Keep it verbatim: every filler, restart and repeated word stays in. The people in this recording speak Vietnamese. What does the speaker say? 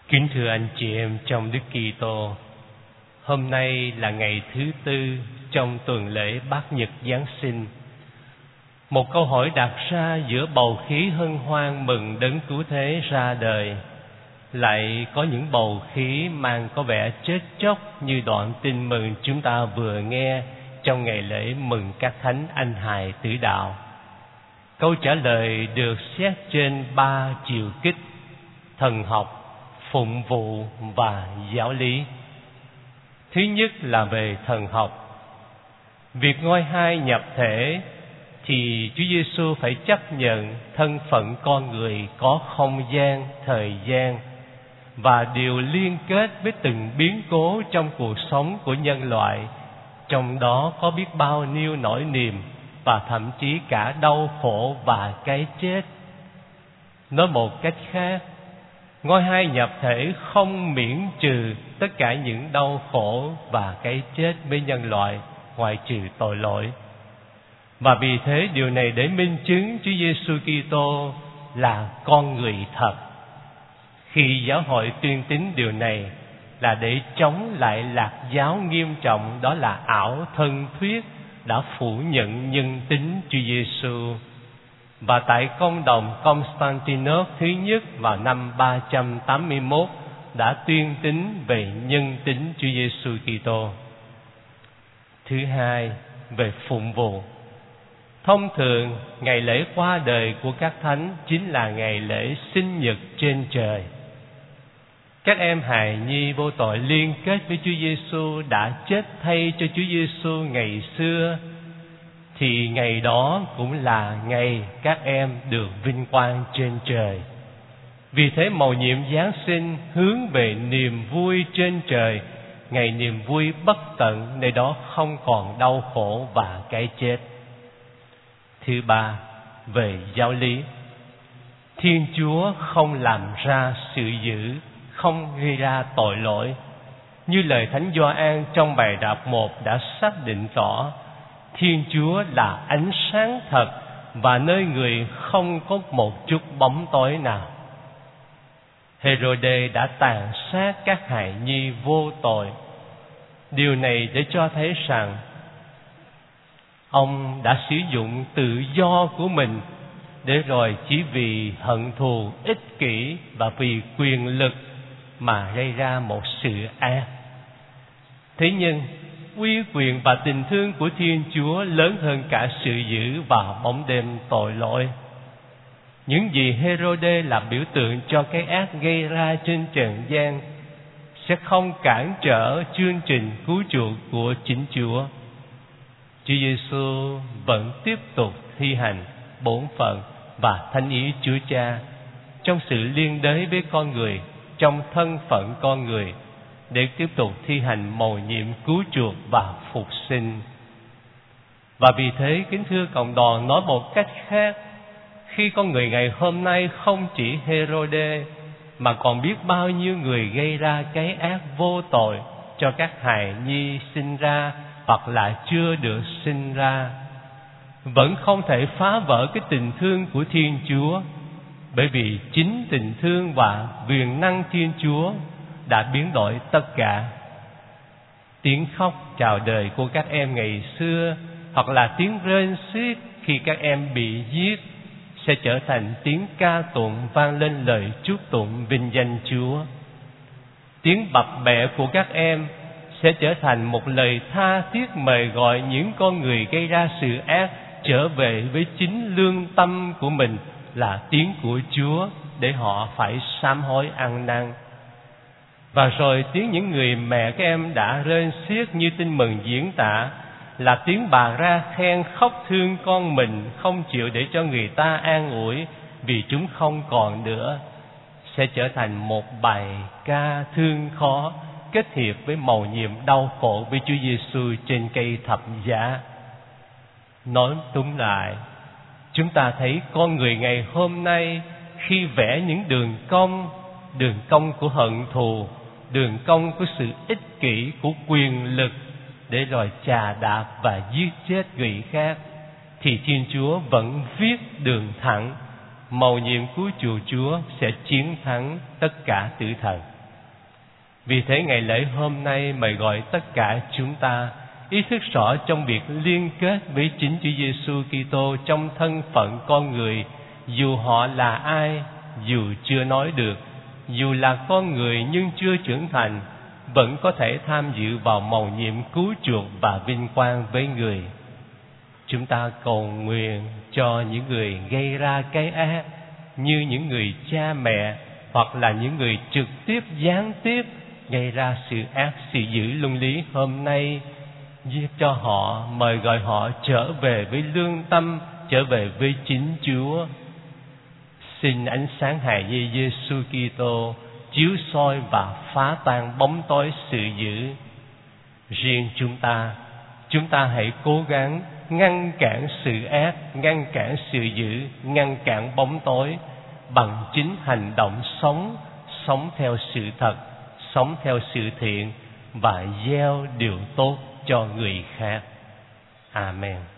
Kính thưa anh chị em trong Đức Kitô, hôm nay là ngày thứ tư trong tuần lễ Bát Nhật Giáng sinh. Một câu hỏi đặt ra giữa bầu khí hân hoan mừng Đấng Cứu Thế ra đời, lại có những bầu khí mang có vẻ chết chóc như đoạn tin mừng chúng ta vừa nghe trong ngày lễ mừng các thánh anh hài tử đạo. Câu trả lời được xét trên ba chiều kích: thần học, phụng vụ và giáo lý. Thứ nhất là về thần học. Việc ngôi hai nhập thể thì Chúa Giêsu phải chấp nhận thân phận con người có không gian, thời gian và điều liên kết với từng biến cố trong cuộc sống của nhân loại, trong đó có biết bao nhiêu nỗi niềm và thậm chí cả đau khổ và cái chết. Nói một cách khác, ngôi hai nhập thể không miễn trừ tất cả những đau khổ và cái chết với nhân loại, ngoại trừ tội lỗi. Và vì thế điều này để minh chứng Chúa Giêsu Kitô là con người thật. Khi giáo hội tuyên tín điều này là để chống lại lạc giáo nghiêm trọng, đó là ảo thân thuyết đã phủ nhận nhân tính Chúa Giêsu. Và tại công đồng Constantinople thứ nhất vào năm ba trăm tám mươi mốt đã tuyên tín về nhân tính Chúa Giêsu Kitô. Thứ hai, về phụng vụ. Thông thường, ngày lễ qua đời của các thánh chính là ngày lễ sinh nhật trên trời. Các em hài nhi vô tội liên kết với Chúa Giêsu đã chết thay cho Chúa Giêsu ngày xưa, thì ngày đó cũng là ngày các em được vinh quang trên trời. Vì thế mầu nhiệm Giáng sinh hướng về niềm vui trên trời, ngày niềm vui bất tận, nơi đó không còn đau khổ và cái chết. Thứ ba, về giáo lý. Thiên Chúa không làm ra sự dữ, không gây ra tội lỗi. Như lời Thánh Gioan trong bài đọc một đã xác định rõ, Thiên Chúa là ánh sáng thật và nơi người không có một chút bóng tối nào. Hêrôđê đã tàn sát các hài nhi vô tội. Điều này để cho thấy rằng ông đã sử dụng tự do của mình để rồi chỉ vì hận thù, ích kỷ và vì quyền lực mà gây ra một sự ác. Thế nhưng uy quyền và tình thương của Thiên Chúa lớn hơn cả sự dữ và bóng đêm tội lỗi. Những gì Hêrôđê là biểu tượng cho cái ác gây ra trên trần gian sẽ không cản trở chương trình cứu chuộc của chính Chúa. Chúa Giêsu vẫn tiếp tục thi hành bổn phận và thánh ý Chúa Cha trong sự liên đới với con người, trong thân phận con người, để tiếp tục thi hành mầu nhiệm cứu chuộc và phục sinh. Và vì thế, kính thưa cộng đoàn, nói một cách khác, khi con người ngày hôm nay không chỉ Hêrôđê mà còn biết bao nhiêu người gây ra cái ác vô tội cho các hài nhi sinh ra hoặc là chưa được sinh ra, vẫn không thể phá vỡ cái tình thương của Thiên Chúa, bởi vì chính tình thương và quyền năng Thiên Chúa đã biến đổi tất cả. Tiếng khóc chào đời của các em ngày xưa hoặc là tiếng rên xiết khi các em bị giết sẽ trở thành tiếng ca tụng vang lên lời chúc tụng vinh danh Chúa. Tiếng bập bẹ của các em sẽ trở thành một lời tha thiết mời gọi những con người gây ra sự ác trở về với chính lương tâm của mình là tiếng của Chúa, để họ phải sám hối ăn năn. Và rồi tiếng những người mẹ các em đã rên xiết như tin mừng diễn tả là tiếng bà ra khen khóc thương con mình, không chịu để cho người ta an ủi vì chúng không còn nữa, sẽ trở thành một bài ca thương khó kết hiệp với mầu nhiệm đau khổ với Chúa Giêsu trên cây thập giá. Nói túm lại, chúng ta thấy con người ngày hôm nay khi vẽ những đường cong, đường cong của hận thù, đường cong của sự ích kỷ, của quyền lực, để rồi chà đạp và giết chết người khác, thì Thiên Chúa vẫn viết đường thẳng, mầu nhiệm cứu chuộc Chúa sẽ chiến thắng tất cả tử thần. Vì thế ngày lễ hôm nay mời gọi tất cả chúng ta ý thức rõ trong việc liên kết với chính Chúa Giêsu Kitô trong thân phận con người, dù họ là ai, dù chưa nói được, dù là con người nhưng chưa trưởng thành, vẫn có thể tham dự vào mầu nhiệm cứu chuộc và vinh quang với người. Chúng ta cầu nguyện cho những người gây ra cái ác, như những người cha mẹ hoặc là những người trực tiếp gián tiếp gây ra sự ác, sự dữ luân lý hôm nay, giúp cho họ, mời gọi họ trở về với lương tâm, trở về với chính Chúa. Xin ánh sáng hài nhi Giêsu Kitô chiếu soi và phá tan bóng tối sự dữ. Riêng chúng ta, chúng ta hãy cố gắng ngăn cản sự ác, ngăn cản sự dữ, ngăn cản bóng tối bằng chính hành động sống, sống theo sự thật, sống theo sự thiện và gieo điều tốt cho người khác. Amen.